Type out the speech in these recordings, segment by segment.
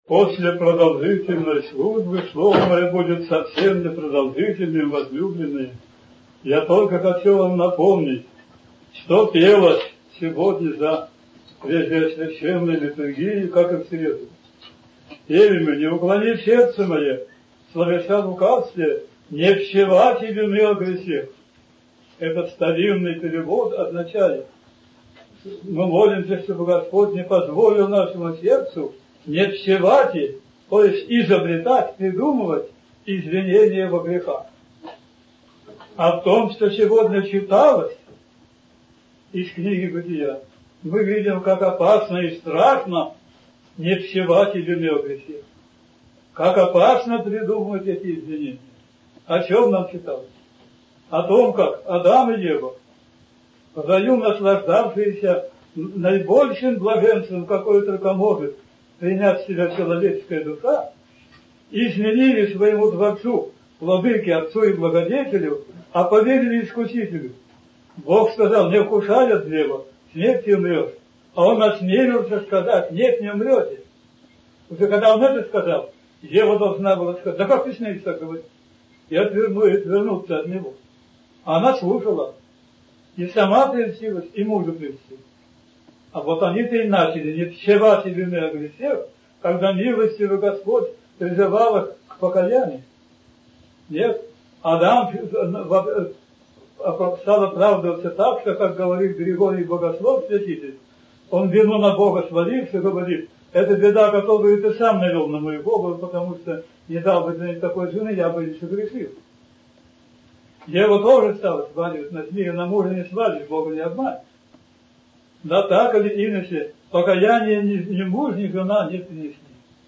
После продолжительной службы слово мое будет совсем непродолжительным, возлюбленные. Я только хотел вам напомнить, что пелось сегодня за священной литургией, как и в среду. Пели мы: не уклони сердце мое, словеса лукавстве, не пщевать и вины о грехе. Этот старинный перевод означает: мы молимся, чтобы Господь не позволил нашему сердцу не пщевать, то есть изобретать, придумывать извинения во грехах. А в том, что сегодня читалось из книги Бытия, мы видим, как опасно и страшно не пщевать и вины о грехе. Как опасно придумывать эти извинения. О чем нам читалось? О том, как Адам и Ева, в раю наслаждавшиеся наибольшим блаженством, какое только может принять в себя человеческая душа, изменили своему Творцу, Владыке, Отцу и Благодетелю, а поверили Искусителю. Бог сказал: не вкушай от древа, смертью умрешь. А он осмелился сказать: нет, не умрете. Уже когда он это сказал, Ева должна была сказать: да как ты смеешь так говорить? И отвернуться от него. А она слушала. И сама прельстилась, и мужу прельстилась. А вот они-то и начали не пщевать и вины о грехе, когда милостивый Господь призывал их к покаянию. Нет, Адам стал оправдываться так, что, как говорит Григорий Богослов, святитель, он вину на Бога сваливший, говорит: это беда, которую ты сам навел на мою голову, потому что не дал бы мне такой жены, я бы еще грешил. Ева тоже стала сваливать на змея, на мужа не свалишь, Бога не обманешь. Да так или иначе, покаяние ни муж, ни жена не принесли.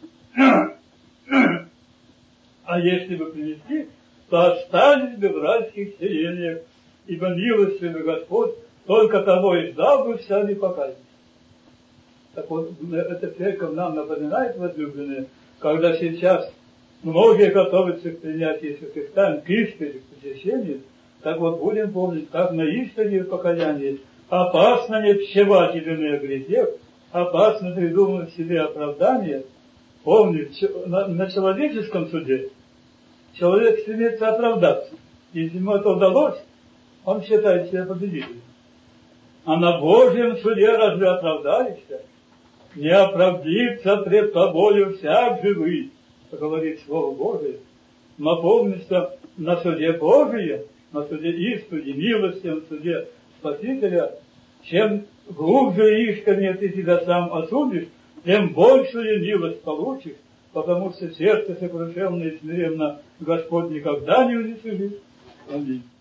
А если бы принесли, то остались бы в райских селениях, ибо милостивый Господь только того и ждал бы сами покаяния. Так вот, эта церковь нам напоминает, возлюбленные, когда сейчас многие готовятся к принятию святых тайн, к исповеди, к посещению, так вот будем помнить, как на исповеди покаяния опасно не пщевать и вины о грехе, опасно придумывать себе оправдание. Помните, на человеческом суде человек стремится оправдаться. Если ему это удалось, он считает себя победителем. А на Божьем суде разве оправдаешься? Не оправдится пред тобою всяк живый, говорит Слово Божие. Напомни, что на суде Божьем, на суде исповеди, милости, на суде Спасителя, чем глубже искренне ты себя сам осудишь, тем большую милость получишь, потому что сердце сокрушенное и смиренно Господь никогда не уничтожит. Аминь.